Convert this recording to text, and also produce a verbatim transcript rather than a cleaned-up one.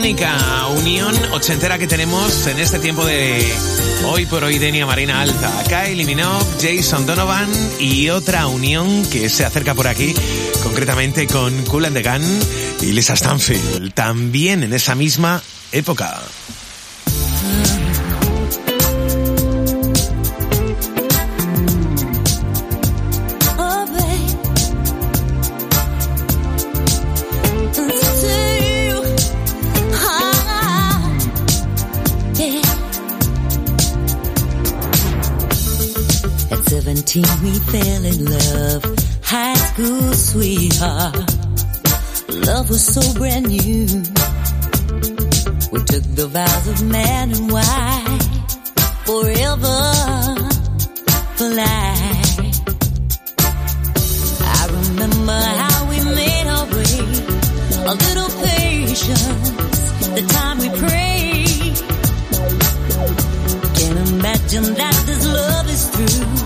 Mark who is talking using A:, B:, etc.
A: única unión ochentera que tenemos en este tiempo de Hoy por Hoy, Denia Marina Alza, Kylie Minogue, Jason Donovan y otra unión que se acerca por aquí, concretamente con Kool and the Gang y Lisa Stanfield, también en esa misma época.
B: We fell in love, high school sweetheart. Love was so brand new. We took the vows of man and wife, forever for life. I remember how we made our way, a little patience, the time we prayed. Can't imagine that this love is through.